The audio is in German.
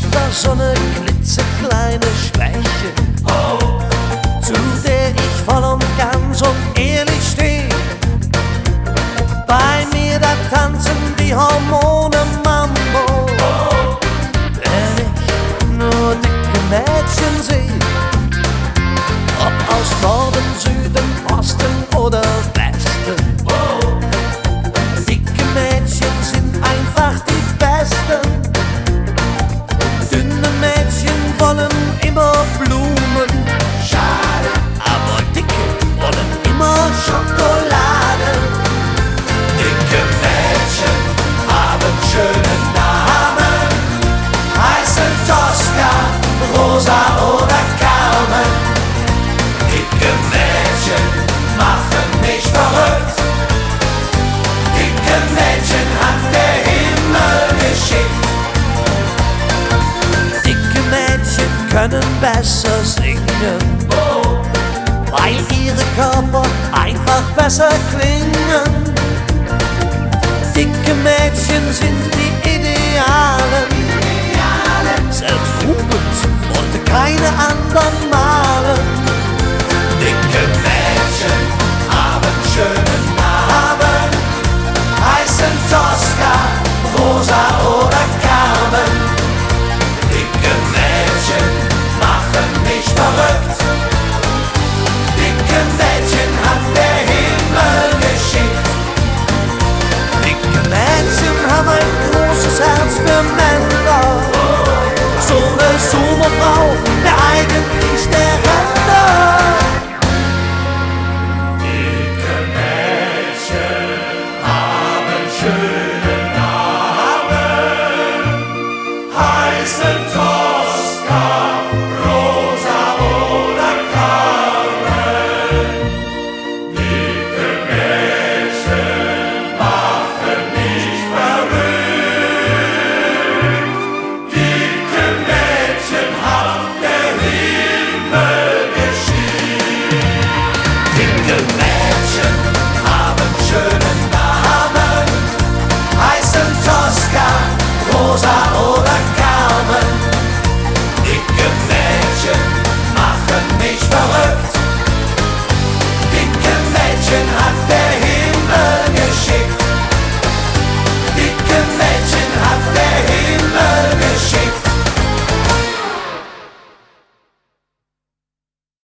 da so eine klitzekleine Schwäche, zu der ich voll und ganz und ehrlich steh. Bei mir da tanzen die Hormone Mambo, wenn ich nur dicke Mädchen seh. Ob aus Norden, Süden, Osten oder Westen, dicke Mädchen sind einfach die Besten. Dünne Mädchen wollen immer Blumen, schade, aber dicke wollen immer Schokolade. Dicke Mädchen haben schöne Namen, heißen Tosca, Rosa oder Carmen. Dicke Mädchen machen mich verrückt. Dicke Mädchen hat der Himmel geschickt. Dicke Mädchen können besser singen, weil ihre Körper einfach besser klingen. Dicke Mädchen sind die Idealen. Selbst Rubens wollte keine anderen malen. Dicke Mädchen haben schöne Namen, heißen Tosca, Rosa